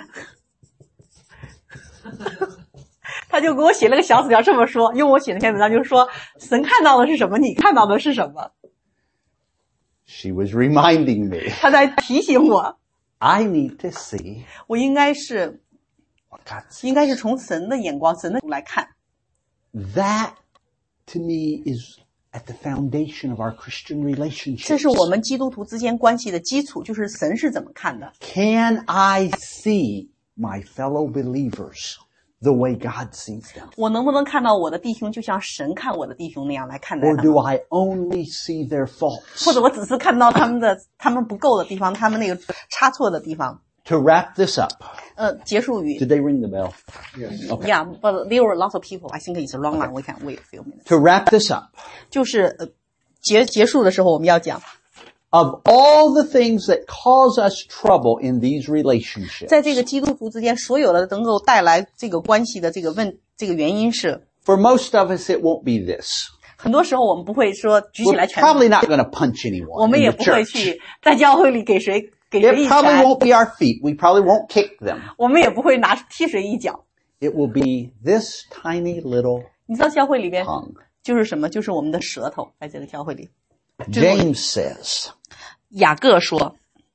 他就给我写了个小纸条，这么说，用我写那篇文章就是说，神看到的是什么，你看到的是什么？ She was reminding me 他在提醒我， I need to see 我应该是 what God sees. 应该是从神的眼光、神的来看。 That to me is at the foundation of our Christian 这 relationships. 是我们基督徒之间关系的基础，就是神是怎么看的。 Can I see my fellow believers the way God sees them? 我能不能看到我的弟兄就像神看我的弟兄那样来看待 Or 他 do 们？ I only see their faults? 或者我只是看到他们的他们不够的地方，他们那个差错的地方。 To wrap this up, 呃，结束语 did they ring the bell? Okay. ，Yeah, but there were lots of people. I think it's a long line. We can wait a few minutes. To wrap this up, 就是呃结结束的时候，我们要讲， of all the things that cause us trouble in these relationships, 在这个基督徒之间，所有的能够带来这个关系的这个问这个原因是， for most of us, it won't be this. 很多时候我们不会说举起 We're 来拳头， probably not going to punch 我 anyone 们 in 也 the 不会 church. 去在教会里给谁给谁 It 一 probably 拳， won't be our feet. We probably won't kick them. 我们也不会拿踢谁一脚。 It will be this tiny little 你知道教会里边 tongue. 就是什么？就是我们的舌头，在这个教会里。 James says, 雅各说，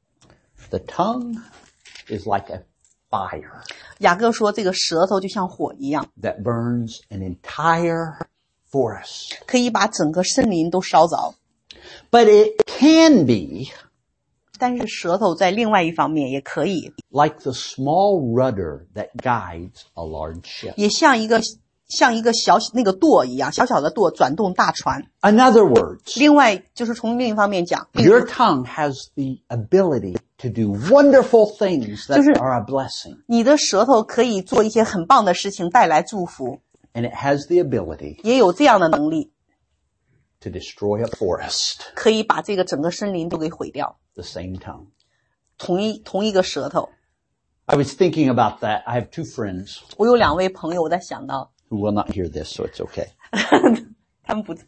the tongue is like a fire 雅各说这个舌头就像火一样， that burns an entire forest. 可以把整个森林都烧着。 But it can be 但是舌头在另外一方面也可以， like the small rudder that guides a large ship. 也像一个像一个小那个舵一样，小小的舵转动大船。 In other words, 另外就是从另一方面讲， your tongue has the ability to do wonderful things that 就是 are a blessing. 你的舌头可以做一些很棒的事情，带来祝福， And it has the ability 也有这样的能力， to destroy a forest. 可以把这个整个森林都给毁掉。 The same tongue. 同一同一个舌头， I was thinking about that. I have two friends 我有两位朋友，我在想到 who will not hear this, so it's okay. 他们不，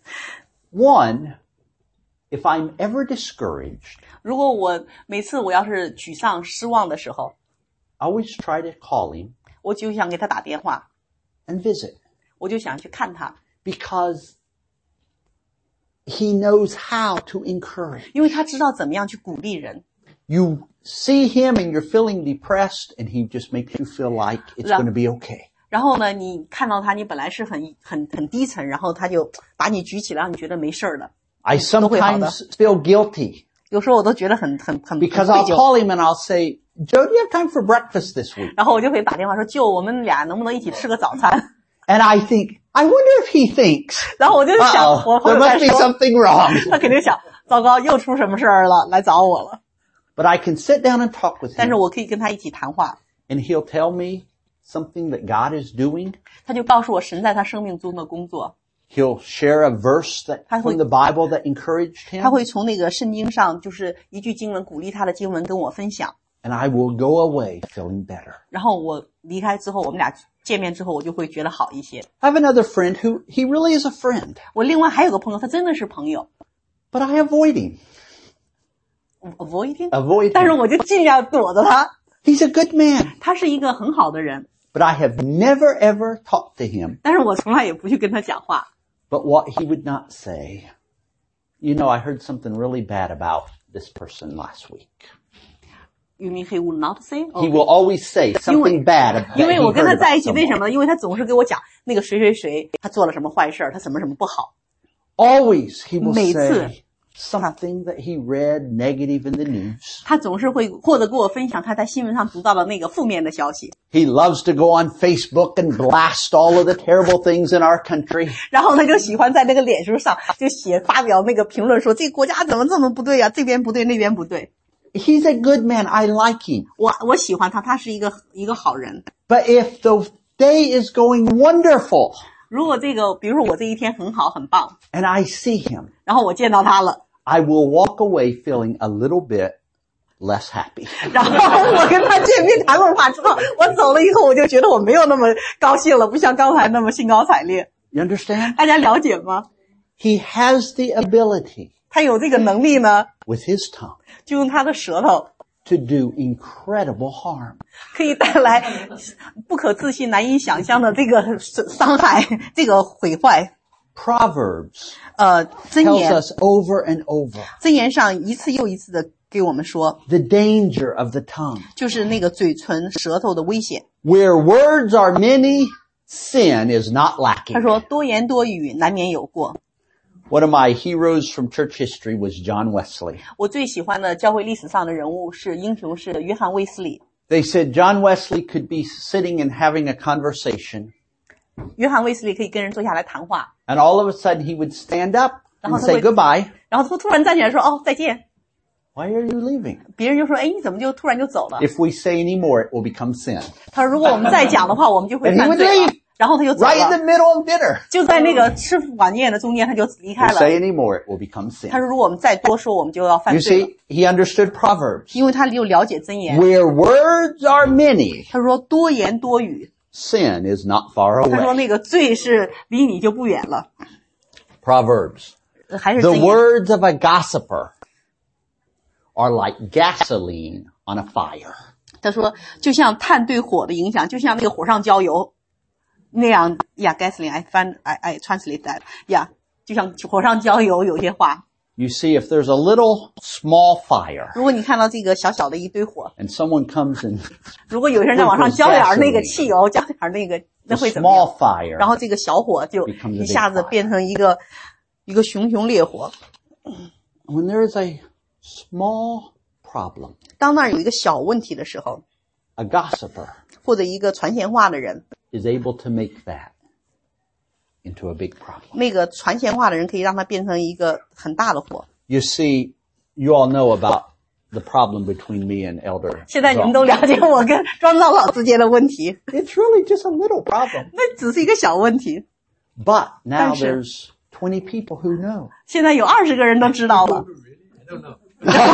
One, if I'm ever discouraged, 如果我每次我要是沮丧失望的时候， I always try to call him 我就想给他打电话， and visit 我就想去看他， because he knows how to encourage. 因为他知道怎么样去鼓励人。 You see him and you're feeling depressed and he just makes you feel like it's Yeah. going to be okay. 然后呢，你看到他，你本来是很很很低沉，然后他就把你举起来，让你觉得没事儿了。 I sometimes feel guilty 有时候我都觉得很很很很 because 愧 I'll 疚， call him and I'll say, Joe, do you have time for breakfast this week? 然后我就会打电话说：“舅，我们俩能不能一起吃个早餐 And I think, I wonder if he thinks,？” 然后我就想， uh-oh, 我朋 there 友在 must be 说， something wrong. 他肯定想，糟糕，又出什么事儿了，来找我了。 But I can sit down and talk with 但是 him 我可以跟他一起谈话， and he'll tell me something that God is doing. 他就告诉我神在他生命中的工作， He'll share a verse that 他会- from the Bible that encouraged 他 him. 会从那个圣经上，就是一句经文鼓励他的经文跟我分享。 And I will go away feeling better. 然后我离开之后，我们俩见面之后，我就会觉得好一些。 I have another friend who, he really is a friend, 我另外还有个朋友，他真的是朋友 but I avoid him. ，avoiding， Avoid 但是 him. 我就尽量躲着他。 He's a good man, 他是一个很好的人， but I have never ever talked to him. 但是我从来也不去跟他讲话。 But what he would not say, you know, I heard something really bad about this person last week. You mean he will not say? He will always say something bad about 因为 that he 我跟 heard 他在一 about 起，为什 someone. 么呢？因为他总是给我讲那个谁谁谁，他做了什么坏事，他什么什么不好。 Always he will 每次 say something that he read negative in the news. 他总是会或者跟我分享他在新闻上读到的那个负面的消息， He loves to go on Facebook and blast all of the terrible things in our country. 然后他就喜欢在那个脸书上就写发表那个评论说这个国家怎么这么不对啊，这边不对那边不对。 He's a good man. I like him. 我我喜欢他，他是一个一个好人。 But if the day is going wonderful, 如果这个，比如说我这一天很好很棒， and I see him, 然后我见到他了， I will walk away feeling a little bit less happy. 然后我跟他见面谈过话之后，我走了以后，我就觉得我没有那么高兴了，不像刚才那么兴高采烈。 You understand? 大家了解吗？ He has the ability 他有这个能力呢， with his tongue 就用他的舌头 to do incredible harm. 可以带来不可置信、难以想象的这个伤害，这个毁坏。 Proverbs 呃，箴 tells 言， us over and over 箴言上一次又一次的给我们说， the danger of the tongue. 就是那个嘴唇、舌头的危险。 Where words are many, sin is not 他 lacking. 说多言多语难免有过。 One of my heroes from church history was John Wesley. 我最喜欢的教会历史上的人物是英雄式的约翰卫斯理。 They said John Wesley could be sitting and having a conversation, 约翰卫斯理可以跟人坐下来谈话， and all of a sudden he would stand up and 然后他 say 会- goodbye. 然后他突然站起来说：“哦，再见。 Why are you leaving? ” 别人就说：“哎，你怎么就突然就走了 If we say any more, it will become sin. ？” 他说：“如果我们再讲的话，我们就会 And he 犯 would 罪了。 leave. ” 然后他就走 Right in the 了， middle of dinner. 就在那个吃晚宴的中间，他就离开 If we 了。 say any more, it will become sin. 他说：“如果我们再多说，我们就要 You 犯罪了。 see, he understood Proverbs. 因为他就了解箴言。 Where words are many, 他说：“多言多语。 sin is not far ” 他说：“ away. 那个罪是离你就不远了。 Proverbs. ” 还是 The 箴言。 words of a gossiper are like gasoline on a fire. 他说，就像炭对火的影响，就像那个火上浇油那样。Yeah, gasoline. I find I I translate that. Yeah, 就像火上浇油，有些话。 You see, if there's a little small fire 如果你看到这个小小的一堆火， and someone comes and 如果有人在往上浇点儿那个汽油，浇点儿那个， the 那会怎么样？ small fire 然后这个小火就 becomes a big 一下子变成一个一个熊熊烈火。 when there is a small problem, 当那儿有一个小问题的时候， a gossiper 或者一个传闲话的人， is able to make that into a big problem. 那个传闲话的人可以让它变成一个很大的火。 You see, you all know about the problem between me and Elder 现在你们 Zong. 都了解我跟庄长老之间的问题， It's really just a little problem. 那只是一个小问题。 But now 但是- there's twenty people who know. 现在有二十个人都知道了， I don't know.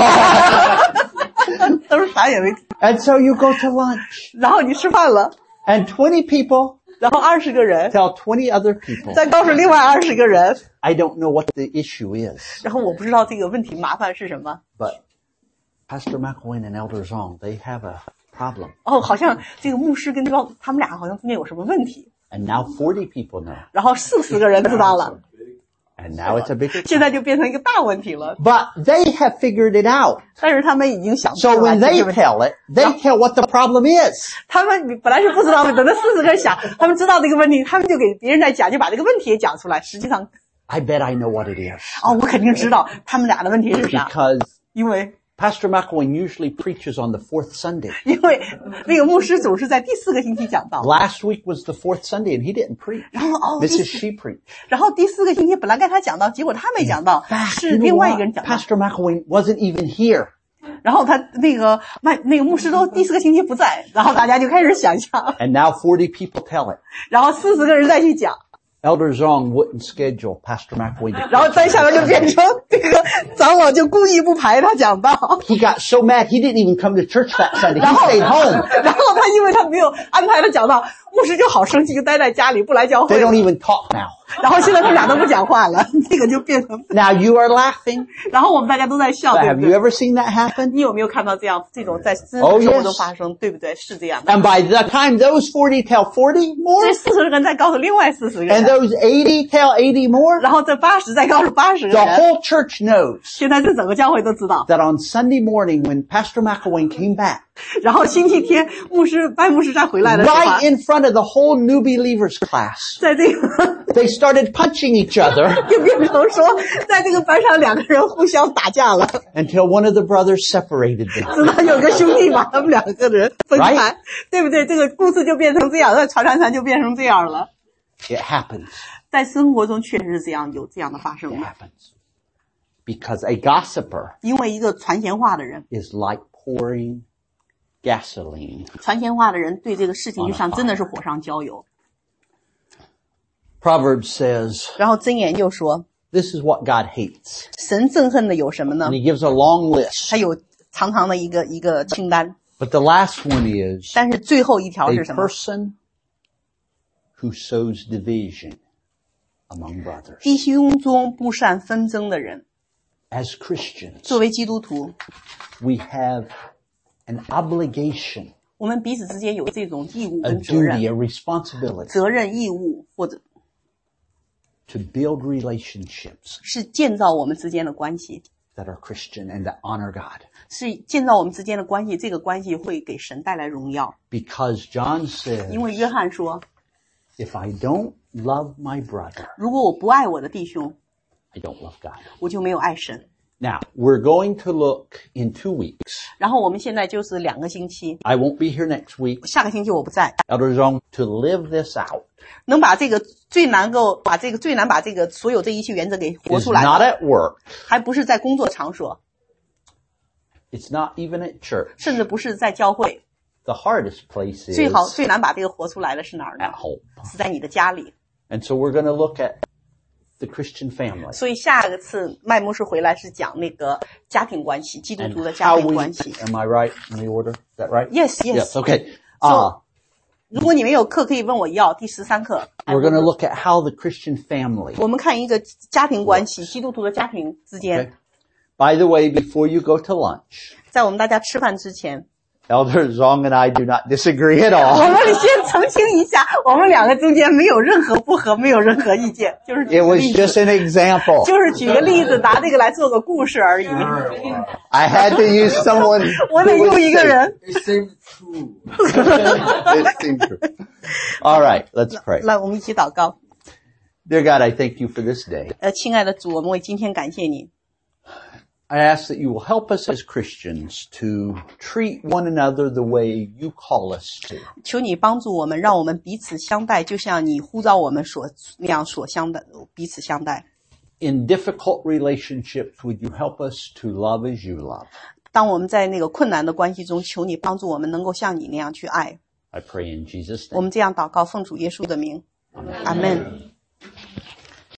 都是啥也没。 And so you go to lunch 然后你吃饭了， and twenty people 然后二十个人 tell twenty other people, 再告诉另外二十个人， I don't know what the issue is, 然后我不知道这个问题麻烦是什么。 but Pastor McElwain and Elder Zong, they have a problem. 哦，好像这个牧师跟庄他们俩好像中间有什么问题， And now forty people know. 然后四十个人知道了， And now it's a bigger 现在就变成一个大问题了。 But they have figured it out. 但是他们已经想出 So 来 when 这 they 个问题， tell it, they tell what the problem is. 他们本来是不知道的，等到四十个人想，他们知道这个问题，他们就给别人在讲，就把这个问题也讲出来。实际上， I bet I know what it is. 哦，我肯定知道他们俩的问题是啥， Because 因为 Pastor McElwain usually preaches on the fourth Sunday. 因为那个牧师总是在第四个星期讲道， Last week was the fourth Sunday and he didn't preach. 然后哦，第 Missus 四 She preached. 然后第四个星期本来该他讲到，结果他没讲到， 是 You know 另外一 what? 个人讲到。 Pastor McElwain wasn't even here. 然后他那个麦那个牧师都第四个星期不在，然后大家就开始想象， And now forty people tell it. 然后四十个人再去讲， Elder Zong wouldn't schedule Pastor McElwain to 然后再下面就变成这个长老就故意不排他讲道， He got so mad he didn't even come to church that Sunday. 然 He 后 stayed home. 然后他因为他没有安排他讲道，牧师就好生气，就待在家里不来教 They 会 don't。even talk now. 然后现在他们俩都不讲话了，这个就变成， Now you are laughing. 然后我们大家都在笑， But 对 have 不 you 对？ ever seen that happen? 你有没有看到这样这种在真实 Oh, 生活 yes. 中发生，对不对？是这样的。 And by the time those forty tell forty more, 这四十个人再告诉另外四十个 and 人， those eighty tell eighty more, 然后这八十再告诉八十个 the 人， whole church knows 现在这整个教会都知道。 that on Sunday morning when Pastor McElwain came back, 然后星期天牧师白牧师再回来的时候啊， right in front of the whole new believers class, 在这个 they started punching each other 就变成说，在这个班上两个人互相打架了， until one of the brothers separated them. 直到有个兄弟把他们两个人分开， Right? 对不对？这个故事就变成这样，那传传传就变成这样了。 It happens. 在生活中确实是这样，有这样的发生 It 的。 happens. Because a gossiper 因为一个传闲话的人， is like pouring gasoline. 传闲话的人对这个事情就像真的是火上浇油。 Proverbs says, 然后箴言又说， this is what God hates. 神憎恨的有什么呢 And？he gives a long list. 他有长长的一个一个清单， But the last one is 但是最后一条 a 是什么？ person who sows division among brothers. 弟兄中不善纷争的人。 As Christians, 作为基督徒， we have an obligation, 我们彼此之间有这种义务 a 跟责 duty, 任， a responsibility 责任义务或者 to build relationships 是建造我们之间的关系， that are Christian and that honor God. 是建造我们之间的关系，这个关系会给神带来荣耀。 Because John says, 因为约翰说， if I don't love my brother, 如果我不爱我的弟兄， I don't love God. 我就没有爱神。 Now, we're going to look in two weeks. 然后我们现在就是两个星期， I won't be here next week. 下个星期我不在， Elder Zong, to live this out 能把这个最难够把这个最难把这个所有这一切原则给活 is 出来 not 的， at work. 还不是在工作场所， It's not even at church. 甚至不是在教会。 The hardest place is 最好最难把这个活出来的是哪儿呢 at？home. 是在你的家里。 And so we're going to look at the Christian family 所以下个次麦牧师回来是讲那个家庭关系，基督 and 徒的家 how 庭 we, 关系。 am I right in the order? Is that right? Yes, yes. Yes, okay. Uh, 如果你们有课可以问我要第十三课。 we're going to look at how the Christian family. 我们看一个家庭关系，基督徒的家庭之 Okay. 间。 By the way, before you go to lunch, 在我们大家吃饭之前， Elder Zong and I do not disagree at 我 all. 们先澄清一下，我们两个中间没有任何不合，没有任何意见，就是举 It 个 was 例 just 子， an example. 就是举个例子，拿这个来做个故事而已。 I had to use someone 我得 who 用 was 一个 safe. 人。 It seemed true. It seemed true. All right, let's pray. 来，我们一起祷告。 Dear God, I thank you for this day. 呃，亲爱的主，我们为今天感谢你。 I ask that you will help us as Christians to treat one another the way you call us to. 求你帮助我们，让我们彼此相待，就像你呼召我们所那样所相待，彼此相待。 In difficult relationships, would you help us to love as you love? 当我们在那个困难的关系中，求你帮助我们能够像你那样去爱。 I pray in Jesus' 我 name. 们这样祷告，奉主耶稣的名，阿门。